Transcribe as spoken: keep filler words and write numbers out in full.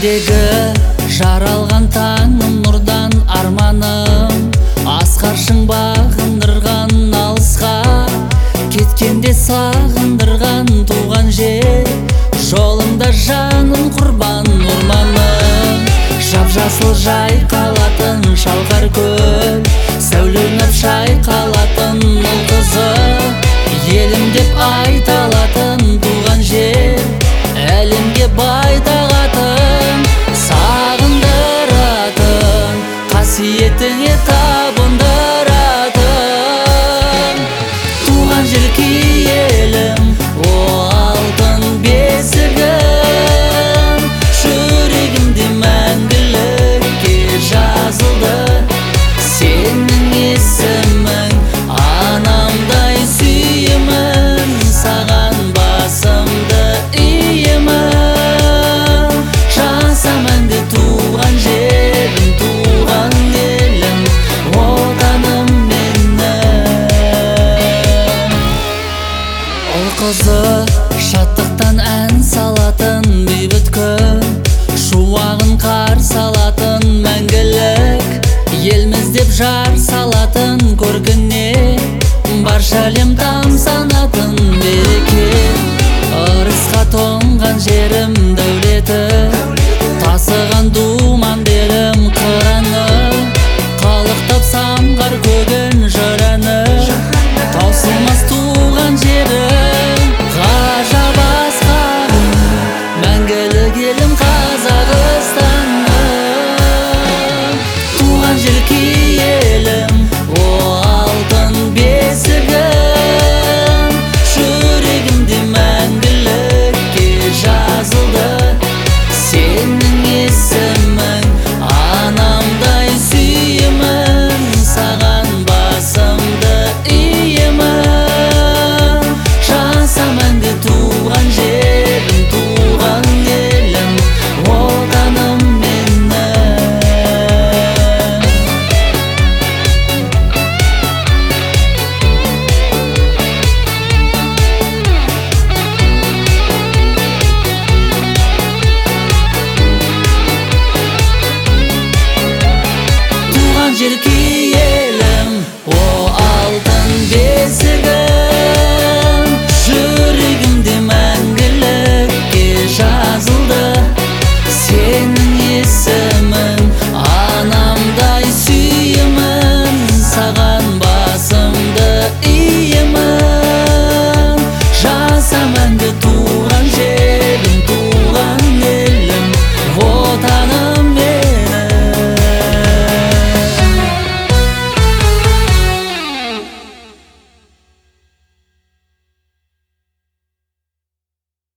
Жүрегімдегі жаралған таңым, нұрдан арманым, асқаршың бағындырған алысқа, кеткенде сағындырған туған жер, жолыңда жаным құрбан орманым. Жап-жасыл жайқалатын шалғар көл, сәулеленіп шайқалатын ұл қызы, елім деп айталатын туған жер, әлемге бай тағатын, сағындыратын, қасиетіңе табындыратын. Туған жер киелім, о алтын бесігім, жүрегімде мәңгілікке жазылды сенің есімің. Анамдай сүйемін, саған басымды иемін. Жасаманды туған жерім, туған елім, отаным менің. Ол қызы шаттықтан ән салатын бейбіт күн, шуағын қарсы алатын мәңгілік, елміз деп жар салатын көркіне, барша әлем тамсанатын береке. Ырысқа тоңған жерім дәулеті,